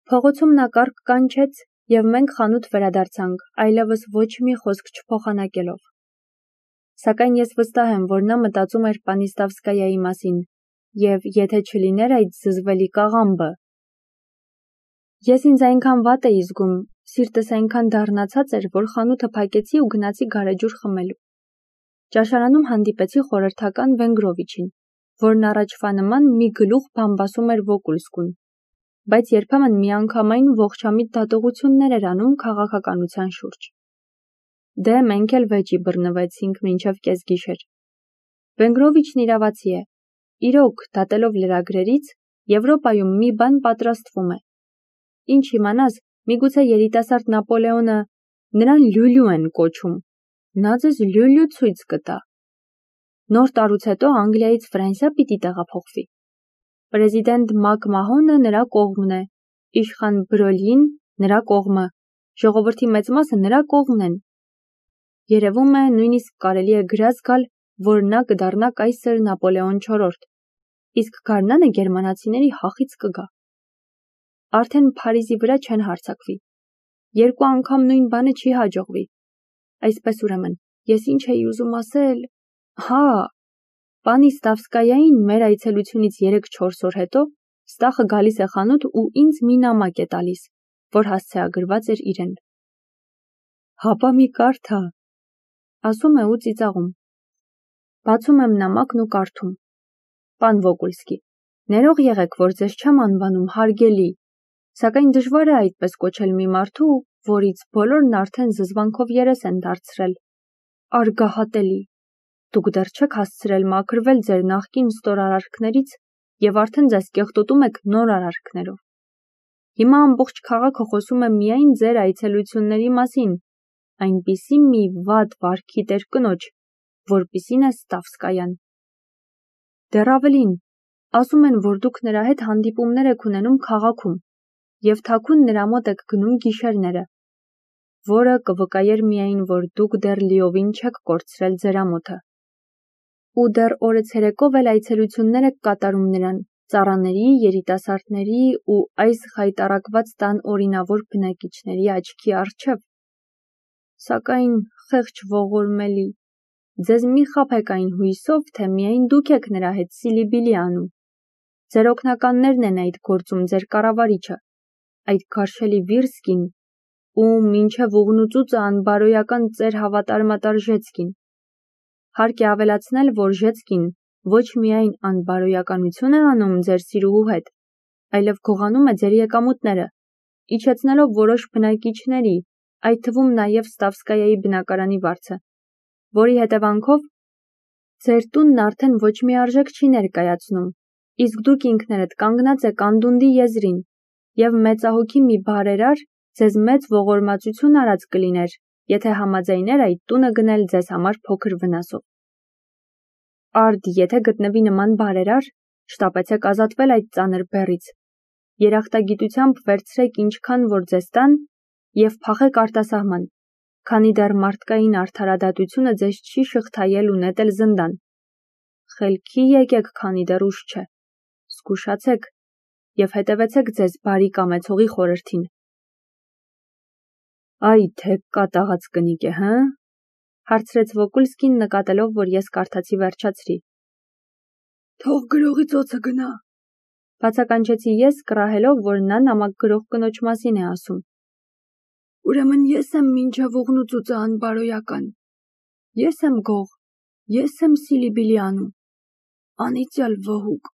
Փողոցում նա կառք կանչեց, և մենք խանութ վերադարձանք, այլևս ոչ մի խոսք չփոխանակելով։ Սակայն ես վստահ եմ, որ նա մտածում էր Պանիստավսկայայի մասին, և եթե չլիներ այդ զզվելի կաղամբը… Ես ինձ այնքան վատ էի զգում, սիրտս այնքան դառնացած էր, որ խանութը փակեցի ու գնացի գարեջուր խմելու։ Ճաշարանում հանդիպեցի խորհրդական Վենգրովիչին, որն առաջվա նման մի գլուխ բամբասում էր Վոկուլսկուն, բայց երբեմն միանգամայն ողջամիտ դատողություններ էր անում քաղաքականության շուրջ։ Դե մենք էլ վեճի բռնվեցինք մինչև կեսգիշեր։ Վենգրովիչն իրավացի է։ Իրոք, դատելով լրագրերից, Եվրոպայում մի բան պատրաստվում է։ Ինչ իմանաս, միգուցե երիտասարդ Նապոլեոնը նրան լյուլյու են կոչում։ Նա ձեզ լյուլյու ցույց կտա։ Նոր տարուց հետո Անգլիայից Ֆրանսիա պիտի տեղափոխվի։ Պրեզիդենտ Մակմահոնը նրա կողմն է, իշխան Բրոլին նրա կողմը, ժողովրդի մեծ մասը նրա կողմն են։ Երևում է, նույնիսկ կարելի է գրազ գալ, որ նա կդառնա կայսր Նապոլեոն IV, իսկ գարնանը գերմանացիների հախից կգա։ Արդեն Փարիզի վրա չեն հարձակվի։ Երկու անգամ նույն բանը չի հաջողվի։ Այսպես ուրեմն, ես ինչ էի ուզում ասել… Հա, Պանիստավսկայային մեր այցելությունից 3-4 օր հետո Ստախը գալիս է խանութ ու ինձ մի նամակ է տալիս, որ հասցեագրված էր իրեն։ Հապա մի կարդա, ասում է ու ծիծաղում։ Բացում եմ նամակն ու կարդում. Պան Վոկուլսկի, ներող եղեք, որ ձեզ չեմ անվանում հարգելի, սակայն դժվար է այդպես կոչել մի մարդու, որից բոլորն արդեն զզվանքով երես են դարձրել։ Արգահատելի։ Դուք դեռ չեք հասցրել մաքրվել ձեր նախկին ստորարարքներից և արդեն ձեզ կեղտոտում եք նոր արարքներով։ Հիմա ամբողջ քաղաքը խոսում է միայն ձեր այցելությունների մասին, այնպիսի մի վատ վարքի տերկնոջ, որպիսին է Ստավսկայան։ Դեռ ավելին, ասում են, որ դուք նրա հետ հանդիպումներ եք ունենում քաղաքում և թաքուն նրա մոտ եք գնում գիշերները, որը կվկայեր միայն, որ դուք դեռ լիովին չեք կորցրել ձեր ամոթը։ Ու դեռ օրը ցերեկով էլ այցելություններ եք կատարում նրան, ծառաների, երիտասարդների ու այս խայտառակված տան օրինավոր բնակիչների աչքի առջև։ Սակայն, խեղճ ողորմելի, ձեզ մի խաբեք այն հույսով, թե միայն դուք եք նրա հետ սիլիբիլի անում։ Ձեր օգնականներն են այդ գործում ձեր կառավարիչը, այդ գարշելի Վիրսկին, ու մինչև ուղնուծուծը անբարոյական ծեր հավատարմատար Ժեցկին։ Հարկ է ավելացնել, որ Ժեցկին ոչ միայն անբարոյականություն է անում ձեր սիրուհու հետ, այլև գողանում է ձեր եկամուտները, իջեցնելով որոշ բնակիչների, այդ թվում նաև Ստավսկայայի բնակարանի վարձը, որի հետևանքով ձեր տունն արդեն ոչ մի արժեք չի ներկայացնում, իսկ դուք ինքներդ կանգնած եք անդունդի եզրին, և մեծահոգի մի բարերար ձեզ մեծ ողորմածություն արած կլիներ, եթե համաձայներ այդ տունը գնել ձեզ համար փոքր վնասով։ Արդ, եթե գտնվի նման բարերար, շտապեցեք ազատվել այդ ծանր բեռից, երախտագիտությամբ վերցրեք ինչքան որ ձեզ տան և փախեք արտասահման, քանի դեռ մարդկային արդարադատությունը ձեզ չի շղթայել ու նետել զնդան։ Խելքի եկեք, քանի դեռ ուշ չէ, զգուշացեք և հետևեցեք ձեզ բարի կամեցողի խորհրդին։ Այ թե կատաղած կնիկ է, հը՞, հարցրեց Վոկուլսկին, նկատելով, որ ես կարդացի վերջացրի։ Թող գրողի ծոցը գնա, բացականչեցի ես, կռահելով, որ նա նամակ գրող կնոջ մասին է ասում։ Ուրեմն ես եմ մինչև ուղնուծուծը անբարոյական։ Ես եմ գող, ես եմ սիլիբիլի անում։ Անիծյալ վհուկ։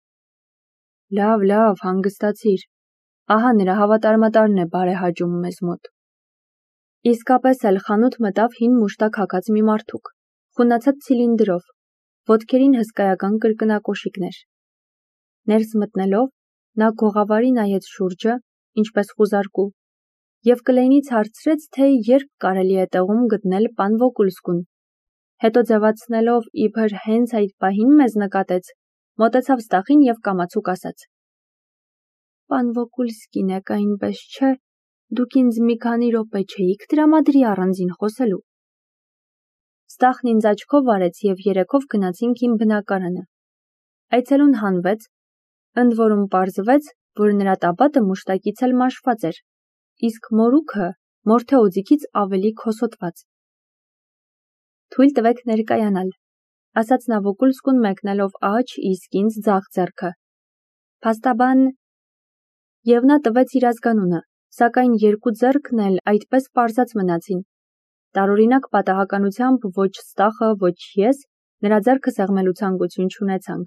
Լավ, հանգստացիր։ Ահա նրա հավատարմատարն է բարեհաճում մեզ մոտ։ Իսկապես էլ խանութ մտավ հին մուշտակ հագած մի մարդուկ, խունացած ցիլինդրով, ոտքերին հսկայական կրկնակոշիկներ։ Ներս մտնելով, նա գողավարի նայեց շուրջը, ինչպես խուզարկու, և Կլեյնից հարցրեց, թե երբ կարելի է տեղում գտնել պան Վոկուլսկուն։ Հետո ձևացնելով, իբր հենց այդ պահին մեզ նկատեց, մոտեցավ Ստախին և կամացուկ ասաց. Պան Վոկուլսկին եք, այնպես չէ, դուք ինձ մի քանի րոպե չէիք տրամադրի առանձին խոսելու։ Ստախն ինձ աչքով արեց և երեքով գնացինք իմ բնակարանը։ Այցելուն հանվեց, ընդ որում պարզվեց, որ նրա տաբատը մուշտակից էլ մաշված էր, իսկ մորուքը մորթե օձիքից ավելի քոսոտված։ Թույլ տվեք ներկայանալ, ասաց նա Վոկուլսկուն մեկնելով աջ իսկ ինձ ձախ ձեռքը։ Փաստաբան եւ նա տվեց իր ազգանունը, սակայն երկու ձեռքն էլ այդպես պարզած մնացին։ Տարօրինակ պատահականությամբ ոչ Ստախը, ոչ ես նրա ձեռքը սեղմելու ցանկություն չունեցանք։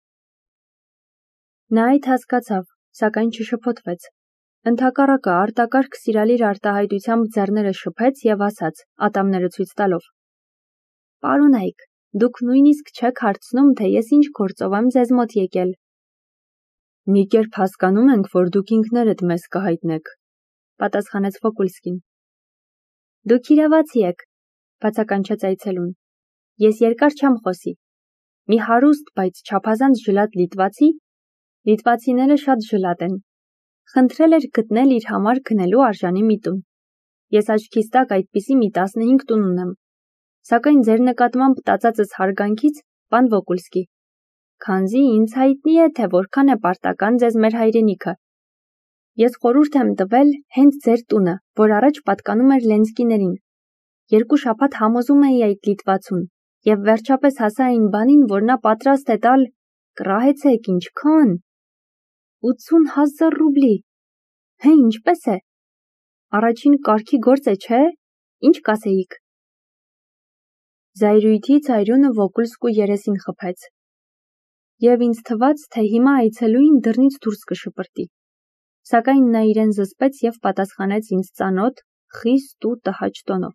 Նա այդ հասկացավ, սակայն չշփոթվեց։ Ընդհակառակը արտակարգ սիրալիր արտահայտությամբ ձեռները շփեց եւ ասաց, ատամները ցույց տալով. «Պարոն Այկ, դուք նույնիսկ չեք հարցնում, թե ես ինչ գործով եմ ձեզ մոտ եկել»։ Մի կերպ հասկանում ենք, որ դուք ինքներդ մեզ կհայտնեք, պատասխանեց Վոկուլսկին։ Դուք իրավացի եք, բացականչեց այցելուն։ Ես երկար չեմ խոսի։ Մի հարուստ, բայց չափազանց ժլատ լիտվացիները շատ ժլատ են։ Խնդրել էր գտնել իր համար քնելու արժանի մի տուն։ Ես աչքիս տակ այդպիսի մի 15 տուն ունեմ։ Սակայն ձեր նկատմամբ տածածս հարգանքից, պան Վոկուլսկի, քանզի ինձ հայտնի է, թե որքան է պարտական ձեզ մեր հայրենիքը։ Ես խորհուրդ եմ տվել հենց ձեր տունը, որ առաջ պատկանում էր Լենսկիներին։ 2 շաբաթ համոզում էի այդ լիտվացուն, եւ վերջապես հասա այն բանին, որ նա պատրաստ է տալ, կռահեցեք ինչքան։ 80,000 ռուբլի։ Հե, ինչպես է։ Առաջին կարգի գործ է, չէ՞։ Ինչ կասեիք։ Զայրույթից այրունը Վոկուլսկու երեսին խփեց։ Եվ ինձ թվաց, թե հիմա այցելուին դռնից դուրս կշպրտի։ Սակայն նա իրեն զսպեց եւ պատասխանեց ինձ ծանոթ, խիստ ու տհաճ տոնով։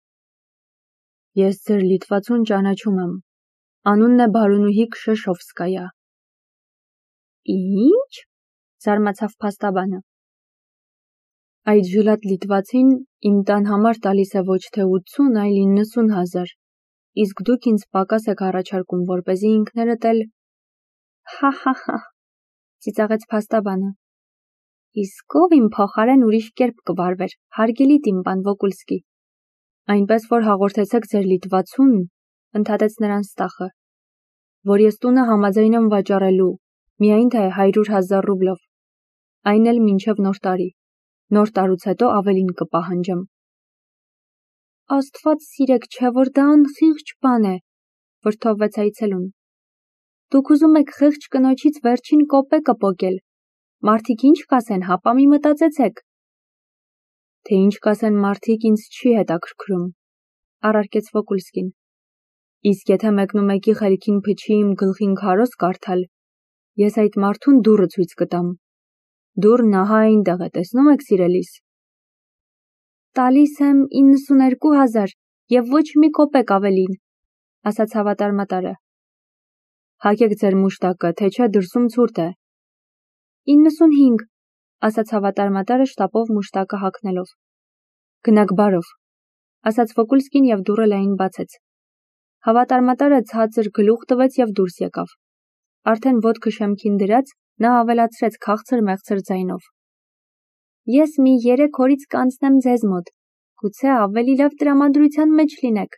Ես ձեր լիտվացուն ճանաչում եմ։ Անունն է բարոնուհի Քշեշովսկայա։ Ինչ? Զարմացավ փաստաբանը։ Այդ ժլատ լիտվացին իմ տան համար տալիս է ոչ թե 80, այլ 90,000, իսկ դուք ինձ պակաս եք առաջարկում, որպեսզի ինքներդ էլ… Հա, ծիծաղեց փաստաբանը։ Իսկ ով իմ փոխարեն ուրիշ կերպ կվարվեր, հարգելի տիմպան Վոկուլսկի։ Այնպես որ հաղորդեցեք ձեր լիտվացուն, ընդհատեց նրան Ստախը, որ ես տունը համաձայն եմ վաճառելու, միայն թե 100,000 ռուբլով, այն էլ մինչև նոր տարի, նոր տարուց հետո ավելին կպահանջեմ։ Աստված սիրեք, չէ որ դա անխիղճ բան է, վրդովվեց այցելուն։ Դուք ուզում եք խեղճ կնոջից վերջին կոպեկը պոկել։ Մարդիկ ինչ կասեն, հապա մի մտածեցեք։ Թե ինչ կասեն մարդիկ ինձ չի հետաքրքրում, առարկեց Վոկուլսկին։ Իսկ եթե մեկնումեկի խելքին փչի իմ գլխին քարոզ կարդալ, ես այդ մարդուն դուռը ցույց կտամ։ Դուռն ահա այնտեղ է, տեսնում եք, սիրելիս։ Տալիս եմ 92,000 եւ ոչ մի կոպեկ ավելին, ասաց հավատարմատարը։ Հագեք ձեր մուշտակը, թե չէ դրսում ցուրտ է։ 95, ասաց հավատարմատարը շտապով մուշտակը հագնելով։ Գնաք բարով, ասաց Վոկուլսկին եւ դուռը լայն բացեց։ Հավատարմատարը ցածր գլուխ տվեց եւ դուրս եկավ։ Արդեն ոտքը շեմքին դրած, նա ավելացրեց քաղցր-մեղցր ձայնով. Ես մի 3 օրից կանցնեմ ձեզ մոտ, գուցե ավելի լավ տրամադրության մեջ լինեք։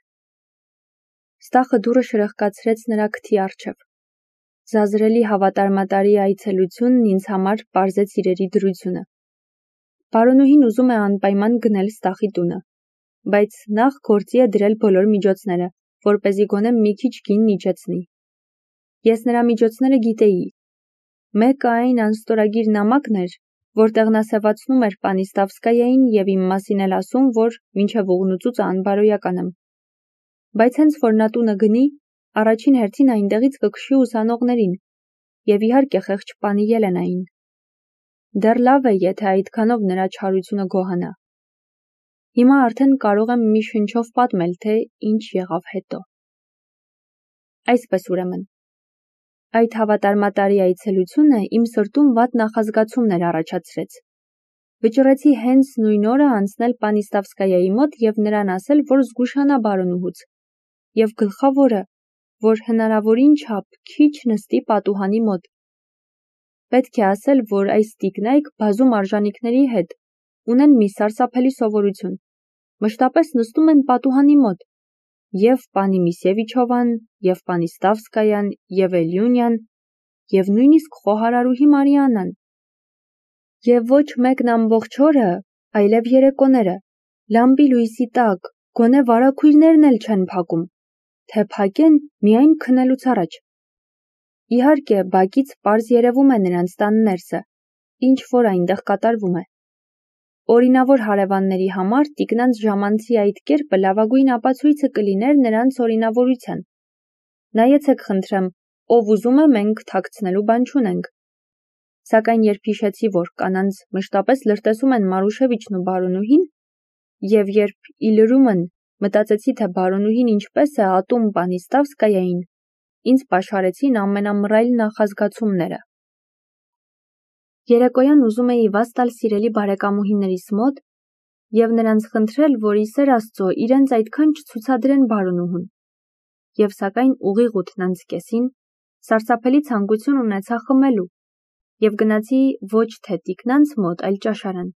Ստախը դուռը շրխկացրեց նրա քթի առջև։ Զազրելի հավատարմատարի այցելությունն ինձ համար պարզեց իրերի դրությունը։ Բարոնուհին ուզում է անպայման գնել Ստախի տունը, բայց նախ գործի է դրել բոլոր միջոցները, որպեսզի գոնե մի քիչ գինն իջեցնի։ Ես նրա միջոցները գիտեի։ Մեկը այն անստորագիր նամակն էր, որտեղ նա սևացնում էր Պանիստավսկայային եւ իմ մասին էլ ասում, որ մինչև ուղնուծուծը անբարոյական եմ։ Բայց հենց որ նա տունը գնի, առաջին հերթին այնտեղից կքշի ուսանողներին եւ իհարկե խեղճ պանի Ելենային։ Դեռ լավ է, եթե այդքանով նրա չարությունը գոհանա։ Հիմա արդեն կարող եմ մի շնչով պատմել, թե ինչ եղավ հետո։ Այսպես ուրեմն, այդ հավատարմատարի այցելությունը իմ սրտում վատ նախազգացումներ առաջացրեց։ Վճռեցի հենց նույն օրը անցնել Պանիստավսկայայի մոտ եւ նրան ասել, որ զգուշանա բարոնուհուց, եւ գլխավորը, որ հնարավորին չափ քիչ նստի պատուհանի մոտ։ Պետք է ասել, որ այս տիկնայք բազում արժանինքների հետ ունեն մի սարսափելի սովորություն։ Մշտապես նստում են պատուհանի մոտ, եւ պանի Միսևիչովան, եւ Պանիստավսկայան, եւ Էլյունյան, եւ նույնիսկ խոհարարուհի Մարիաննան։ Եվ ոչ մեկն ամբողջ օրը, այլև երեկոները, լամպի լույսի տակ, գոնե վարագույրներն էլ չեն փակում, թե փակեն միայն քնելուց առաջ։ Իհարկե, բակից պարզ երևում է նրանց տան ներսը, ինչ որ այնտեղ կատարվում է։ Օրինավոր հարևանների համար տիկնանց ժամանցի այդ կերպը լավագույն ապացույցը կլիներ նրանց օրինավորության։ Նայեցեք խնդրեմ, ով ուզում է, մենք թաքցնելու բան չունենք։ Սակայն երբ հիշեցի, որ կանանց մշտապես լրտեսում են Մարուշևիչն ու բարոնուհին, եւ երբ ի լրումն մտածեցի, թե բարոնուհին ինչպես է ատում Պանիստավսկայային, ինձ պաշարեցին ամենամռայլ նախազգացումները։ Երեկոյան ուզում էի վազ տալ սիրելի բարեկամուհիներիս մոտ եւ նրանց խնդրել, որ ի սեր Աստծո իրենց այդքան չցուցադրեն բարոնուհուն։ Եվ սակայն ուղիղ 8:30 սարսափելի ցանկություն ունեցա խմելու եւ գնացի ոչ թե տիկնանց մոտ, այլ ճաշարան։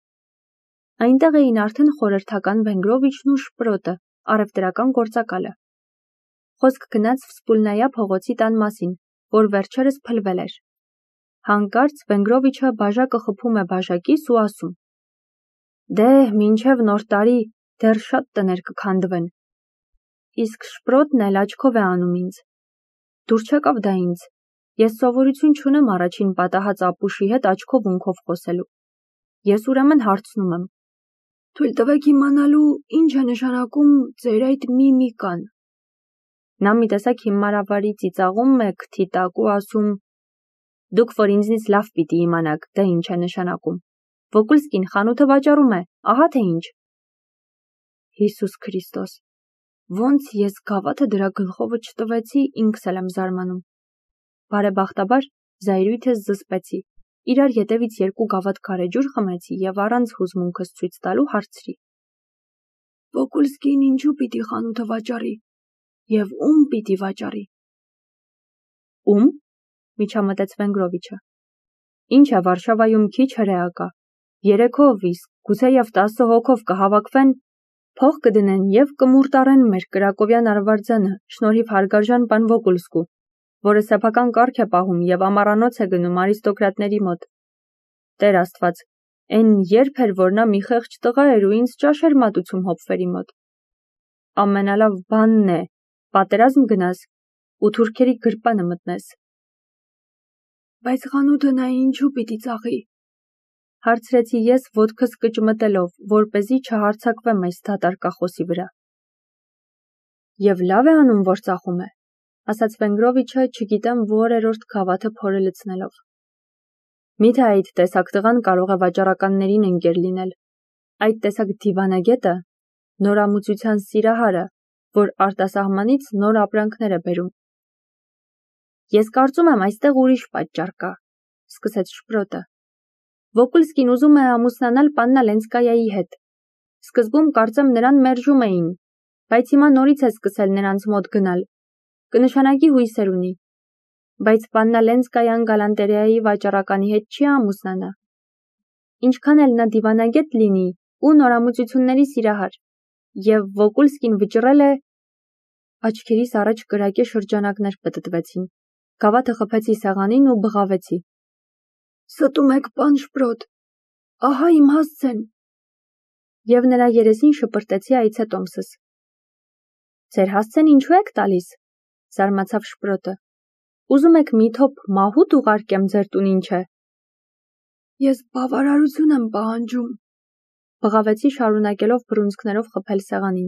Այնտեղ էին արդեն խորհրդական Վենգրովիչն ու Շպրոտը, առևտրական գործակալը։ Խոսք գնաց Վսպուլնայա փողոցի տան մասին, որ վերջերս փլվել էր։ Հանկարծ Վենգրովիչը բաժակը խփում է բաժակից ու ասում. «Դե, մինչև նոր տարի դեռ շատ տներ կքանդվեն»։ Իսկ Շպրոտն էլ աչքով է անում ինձ։ Դուր չեկավ դա ինձ։ Ես սովորություն չունեմ առաջին պատահած ապուշի հետ աչքով ունքով խոսելու։ Ես ուրեմն հարցնում եմ. «Թույլ տվեք իմանալու, ինչ է նշանակում ձեր այդ միմիկան»։ Նա մի տեսակ հիմարավարի ծիծաղում է քթի տակ ու ասում. «Դուք որ ինձնից լավ պիտի իմանաք, դա ինչ է նշանակում։ Վոկուլսկին խանութը վաճառում է, ահա թե ինչ»։ Հիսուս Քրիստոս, ոնց ես գավաթը դրա գլխովը չտվեցի, ինքս էլ եմ զարմանում։ Բարեբախտաբար զայրույթս զսպեցի, իրար ետևից 2 գավաթ գարեջուր խմեցի եւ առանց հուզմունքս ցույց տալու հարցրի. «Վոկուլսկին ինչու պիտի խանութը վաճառի եւ ում պիտի վաճառի»։ Ում, միջամտեց Վենգրովիչը։ Ինչ է Վարշավայում քիչ հրեա կա։ 3 հոգով իսկ գուցեև 10 հոգով կհավաքվեն, փող կդնեն եւ կմուրտարեն մեր Կրակովյան արվարձանը, շնորհիվ հարգարժան պան Վոկուլսկու, որը սեփական կարգ է պահում եւ ամառանոց է գնում արիստոկրատների մոտ։ Տեր Աստված, այն երբ էր, որ նա մի խեղճ տղա էր ու ինձ ճաշ էր մատուցում հոպվերի մոտ։ Ամենալավ բանն է, պատերազմ գնաս ու թուրքերի գրպանը մտնես։ Բայց խանութը նա ինչու պիտի ծախի։ Հարցրեցի ես ոտքս կճմտելով, որպեսզի չհարձակվեմ այս դատարկախոսի վրա։ Եվ լավ է անում, որ ծախում է, ասաց Վենգրովիչը, չգիտեմ որերորդ գավաթը փորը լցնելով։ Միթե այդ տեսակ տղան կարող է վաճառականներին ընկեր լինել։ Այդ տեսակ դիվանագետը նորամուծության սիրահարը, որ արտասահմանից նոր ապրանքներ է բերում։ Ես կարծում եմ այստեղ ուրիշ պատճառ կա, սկսեց Շպրոտը։ Վոկուլսկին ուզում է ամուսնանալ Պաննա Լենսկայայի հետ։ Սկզբում կարծեմ նրան մերժում էին, բայց հիմա նորից է սկսել նրանց մոտ գնալ։ Կնշանակի հույսեր ունի։ Բայց Պաննա Լենսկայան գալանտերիայի վաճառականի հետ չի ամուսնանա։ Ինչքան էլ նա դիվանագետ լինի ու նորամուծությունների սիրահար, եւ Վոկուլսկին վճռել է։ Աչքերիս առաջ կրակե շրջանակներ պտտվեցին։ Գավաթը խփեցի սեղանին ու բղավեցի. «Ստում եք, պան Շպրոտ, ահա իմ հասցեն»։ Եվ նրա երեսին շպրտեցի այցետոմսս։ Ձեր հասցեն ինչու եք տալիս, զարմացավ Շպրոտը։ Ուզում եք մի թոփ մահուտ ուղարկեմ ձեր տունին, չէ։ Ես բավարարություն եմ պահանջում, բղավեցի շարունակելով բռունցքներով խփել սեղանին։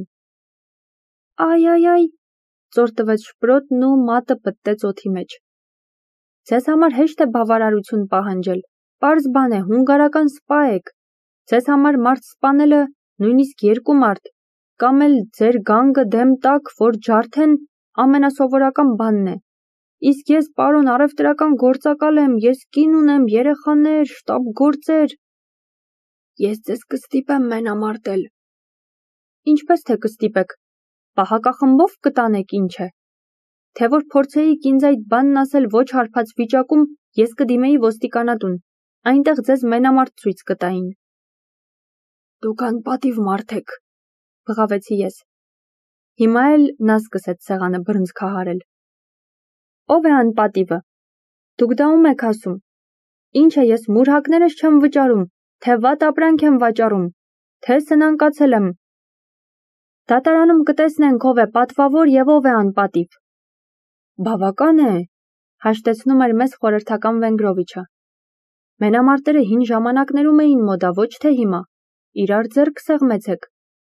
Այ, ծոր տվեց Շպրոտն ու մատը պտտեց օդի մեջ։ Ձեզ համար հեշտ է բավարարություն պահանջել, պարզ բան է, հունգարական սպա եք։ Ձեզ համար մարդ սպանելը նույնիսկ 2 մարդ, կամ էլ ձեր գանգը դեմ տակ, որ ջարդեն, ամենասովորական բանն է։ Իսկ ես պարոն առևտրական գործակալ եմ, ես կին ունեմ, երեխաներ, շտապ գործեր։ Ես ձեզ կստիպեմ մենամարտել։ Ինչպես թե կստիպեք, պահակախմբով կտանեք, ինչ է։ Թե որ փորձեիք ինձ այդ բանն ասել ոչ հարբած վիճակում, ես կդիմեի ոստիկանատուն, այնտեղ ձեզ մենամարտ ցույց կտային։ Դուք անպատիվ մարդ եք, բղավեցի ես։ Հիմա էլ նա սկսեց սեղանը բռնցքահարել։ Ով է անպատիվը։ Դուք դա ում եք ասում։ Ինչ է ես մուրհակներս չեմ վճարում, թե վատ ապրանք եմ վաճառում, թե սնանկացել եմ։ Դատարանում կտեսնենք ով է պատվավոր եւ ով է անպատիվ։ Բավական է, հաշտեցնում էր մեզ խորհրդական Վենգրովիչը։ Մենամարտերը հին ժամանակներում էին մոդա, ոչ թե հիմա։ Իրար ձեռք սեղմեցեք։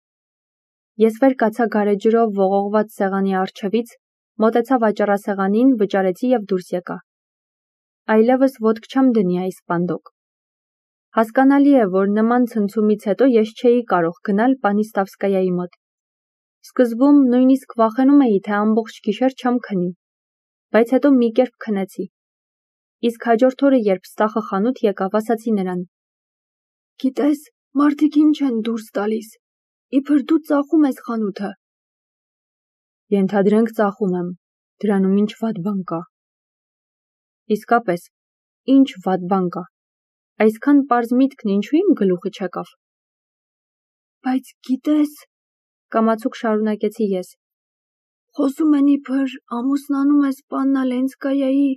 Ես վեր կացա գարեջրով ողողված սեղանի առջևից, մոտեցա վաճառասեղանին, վճարեցի եւ դուրս եկա։ Այլևս ոտք չեմ դնի այս պանդոկ։ Հասկանալի է, որ նման ցնցումից հետո ես չէի կարող գնալ Պանիստավսկայայի մոտ։ Սկզբում նույնիսկ վախենում էի, թե ամբողջ գիշեր չեմ քնի, բայց հետո մի կերպ քնեցի։ Իսկ հաջորդ օրը, երբ Ստախը խանութ եկավ, ասացի նրան. Գիտես, մարդիկ ինչ են դուրս տալիս, իբր դու ծախում ես խանութը։ Ենթադրենք ծախում եմ, դրանում ինչ վատ բան կա։ Իսկապես, ինչ վատ բան կա։ Այսքան պարզ միտքն ինչու իմ գլուխը չեկավ։ Բայց գիտես, կամացուկ շարունակեցի ես, խոսում են իբր ամուսնանում ես Պաննա Լենսկայայի։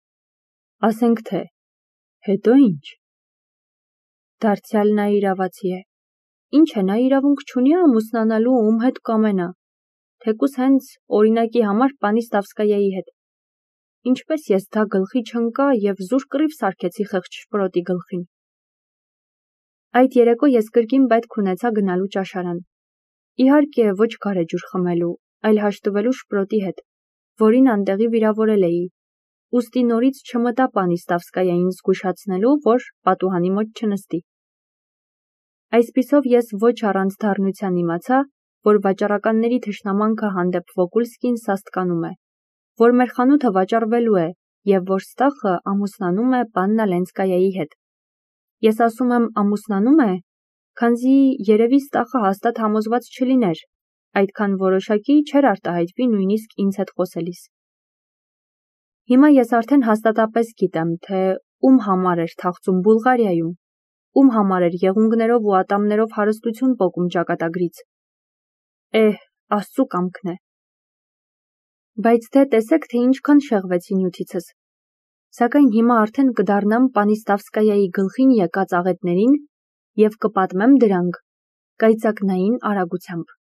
Ասենք թե, հետո ինչ։ Դարձյալ նա իրավացի է։ Ինչ է, նա իրավունք չունի ամուսնանալու ում հետ կամենա, թեկուզ հենց օրինակի համար Պանիստավսկայայի հետ։ Ինչպես ես դա գլխի չընկա եւ զուր կռիվ սարքեցի խեղճ շպրոտի գլխին։ Այդ երեկո ես կրկին պետք ունեցա գնալու ճաշարան։ Իհարկե ոչ գարեջուր խմելու, այլ հաշտվելու շպրոտի հետ, որին անտեղի վիրավորել էի, ուստի նորից չմտա Պանիստավսկայային զգուշացնելու, որ պատուհանի մոտ չնստի։ Այսպիսով ես ոչ առանց դառնության իմացա, որ վաճառականների թշնամանքը հանդեպ Վոկուլսկին սաստկանում է, որ մեր խանութը վաճառվելու է եւ որ Ստախը ամուսնանում է Պաննա Լենսկայայի հետ։ Ես ասում եմ ամուսնանում է, քանզի երևի Ստախը հաստատ համոզված չլիներ, այդքան որոշակի չէր արտահայտվի նույնիսկ ինձ հետ խոսելիս։ Հիմա ես արդեն հաստատապես գիտեմ, թե ում համար էր թաղծում Բուլղարիայում, ում համար էր եղունգներով ու ատամներով հարստություն պոկում ճակատագրից։ Աստծու կամքն է։ Բայց դե տեսեք, թե ինչքան շեղվեցի նյութիցս։ Սակայն հիմա արդեն կդառնամ Պանիստավսկայայի գլխին եկած աղետներին եւ կպատմեմ դրանք կայծակնային արագությամբ։